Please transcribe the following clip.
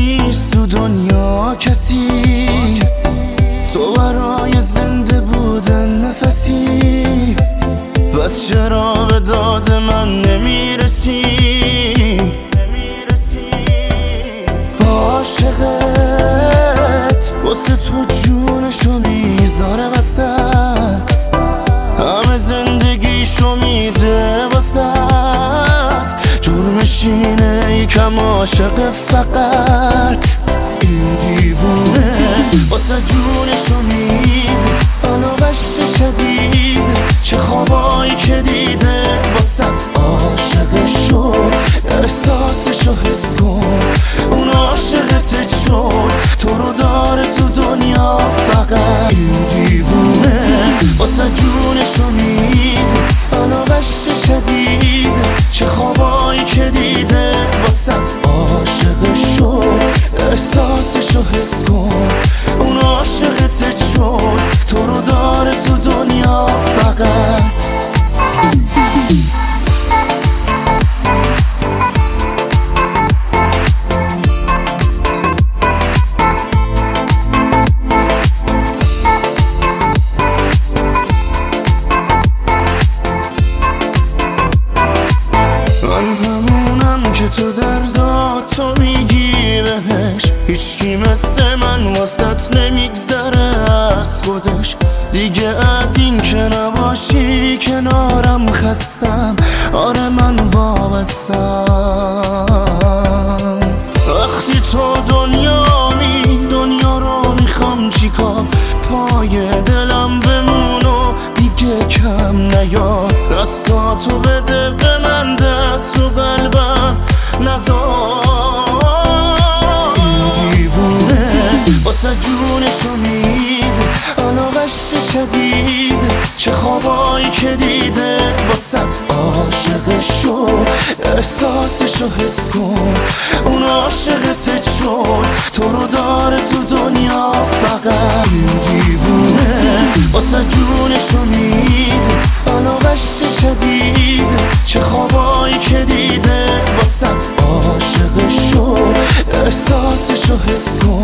نیست تو دنیا کسی، تو برای زنده بودن نفسی، بس چرا به داد من نمیرسی؟ عاشقت واسه تو جونشو میذاره وسط، همه زندگیشو میده واسط، جرمش اینه یکم عاشق فقط. این دیوونه واسه جونشو میده، علاقش شدیده، چه خوابایی که دیده واسط، عاشقشو احساسشو حس کن، اون عاشقته چون تو رو داره تو دنیا فقط. این دیوونه واسه جونشو میده، علاقش شدیده، چه خوابایی که دیده واسط، عاشقشو احساسشو حس کن، اون عاشقته چون تو رو داره تو دنیا فقط. که تو درداتو میگی بهش، هیچکی مثل من واسط نمیگذره از خودش، دیگه از این که نباشی کنارم خستم، آره من وابستم. وقتی تو دنیا رو میخوام چیکار، پای دلم بمون و دیگه کم نیا، دستاتو بده به من، دست و قلبم نزار. این دیوونه واسه جونشو میده، علاقش شدیده، چه خوابایی که دیده واسط، عاشقشو احساسشو حس کن، اون عاشقته چون تو رو داره تو دنیا فقط. این دیوونه واسه جونشو میده، علاقش شدیده، چه خوابایی که دیده واسط، عاشقشو احساسشو حس کن.